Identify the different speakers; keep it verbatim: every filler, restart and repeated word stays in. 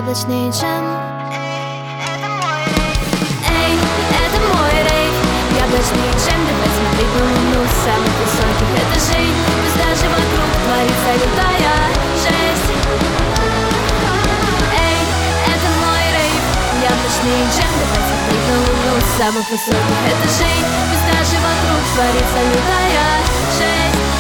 Speaker 1: яблочный джем. Эй, это мой рейв, яблочный джем. Давай смотреть на луну с самых высоких этажей. Пусть даже вокруг творится лютая жесть. Эй, это мой рейв, яблочный джем. Давай смотреть на луну с самых высоких этажей. Пусть даже вокруг творится лютая жесть.